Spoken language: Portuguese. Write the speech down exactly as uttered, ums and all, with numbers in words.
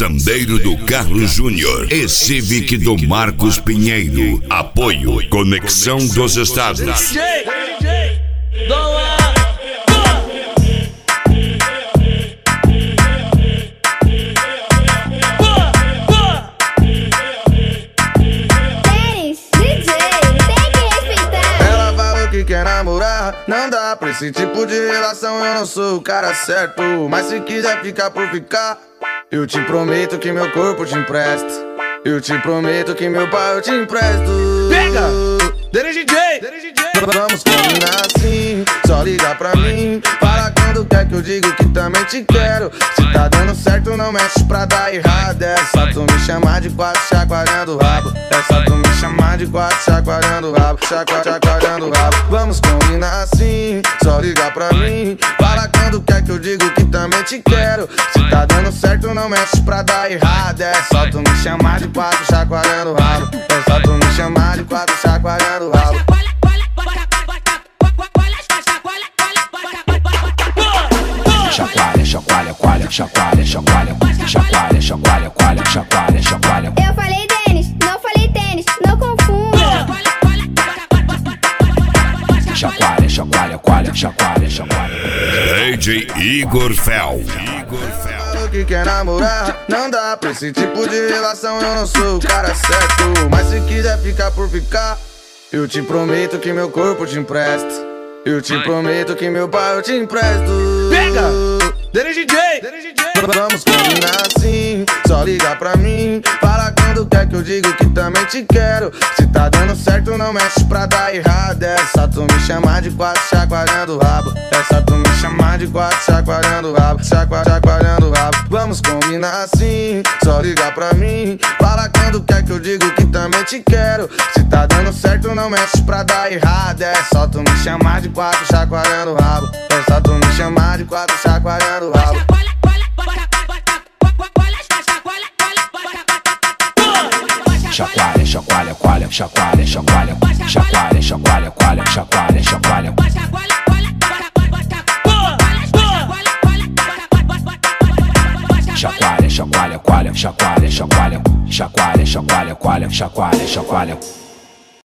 Sambeiro do Carlos Júnior e Civic do Marcos Pinheiro. Apoio Conexão dos Estados. Quer namorar, não dá pra esse tipo de relação. Eu não sou o cara certo, mas se quiser ficar por ficar, eu te prometo que meu corpo te empresto. Eu te prometo que meu pai eu te empresto. Pega! Dele D J! Vamos combinar assim, só ligar pra mim. Fala quando quer que eu digo que também te quero. Se tá dando certo não mexe pra dar errado. É só tu me chamar de quatro chacoalhando o rabo. É só tu me chamar de quatro chacoalhando o rabo. Chacoalhando, chacoalhando o rabo. Vamos combinar assim, só ligar pra mim. Fala quando quer que eu digo que também te quero. Se tá dando certo não mexe pra dar errado. É só tu me chamar de quatro chacoalhando o rabo. É só tu me chamar de quatro chacoalhando o rabo. Chacoalha, chacoalha, coalha, chacoalha, chacoalha, chacoalha, chacoalha, coalha, chacoalha, chacoalha. Eu falei tênis, não falei tênis, não confunda. Chacoalha, chacoalha, coalha, chacoalha, chacoalha. D J Igor Fel. Igor Fel. Que quer namorar, não dá pra esse tipo de relação. Eu não sou o cara certo, mas se quiser ficar por ficar, eu te prometo que meu corpo te empresto. Eu te prometo que meu pai eu te empresto. Pega! Dele D J! Vamos combinar assim, só ligar pra mim. Fala quando quer que eu digo que também te quero. Se tá dando certo não mexe pra dar errado. É só tu me chamar de quatro chacoalhando o rabo. É só tu me chamar de quatro chacoalhando o rabo. Chacoalhando, chacoalhando o rabo. Vamos combinar assim, só ligar pra mim. Fala quando quer que eu digo que também te quero. Se tá dando certo não mexe pra dar errado. É só tu me chamar de quatro chacoalhando o rabo. É só tu me chamar de quatro chacoalhando o rabo. Chacoalha, chacoalha, coalha, chacoalha, chacoalha, chacoalha, chacoalha, coalha, chacoalha, chacoalha. Chacoalha, chacoalha, coalha, chacoalha, chacoalha, chacoalha, chacoalha, coalha, chacoalha, chacoalha.